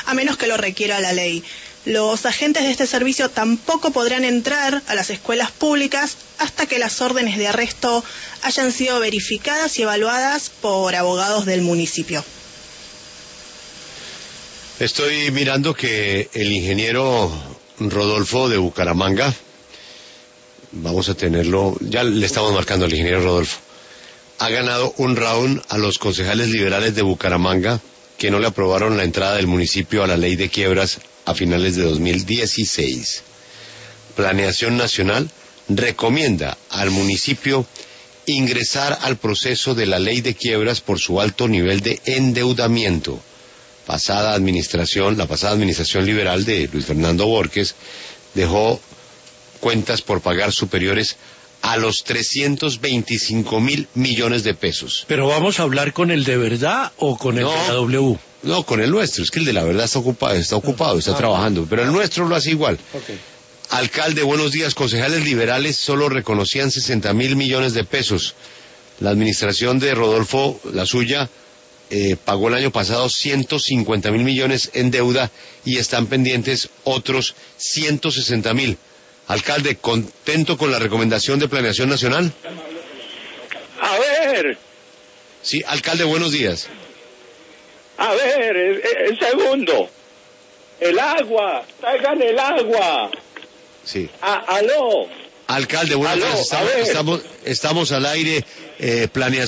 a menos que lo requiera la ley. Los agentes de este servicio tampoco podrán entrar a las escuelas públicas hasta que las órdenes de arresto hayan sido verificadas y evaluadas por abogados del municipio. Estoy mirando que el ingeniero Rodolfo de Bucaramanga, vamos a tenerlo, ya le estamos marcando al ingeniero Rodolfo, ha ganado un round a los concejales liberales de Bucaramanga que no le aprobaron la entrada del municipio a la ley de quiebras a finales de 2016. Planeación Nacional recomienda al municipio ingresar al proceso de la ley de quiebras por su alto nivel de endeudamiento. La pasada administración liberal de Luis Fernando Borges dejó cuentas por pagar superiores a los 325.000 millones de pesos. ¿Pero vamos a hablar con el de verdad o con el de la W? No, con el nuestro. Es que el de la verdad está ocupado, está trabajando. Pero el nuestro lo hace igual. Okay. Alcalde, buenos días. Concejales liberales solo reconocían 60.000 millones de pesos. La administración de Rodolfo, la suya, pagó el año pasado 150.000 millones en deuda y están pendientes otros 160.000. Alcalde, ¿contento con la recomendación de Planeación Nacional? A ver. Sí, alcalde, buenos días. A ver, el segundo. El agua, traigan el agua. Sí. Aló. Alcalde, buenos días. Estamos al aire. Planeación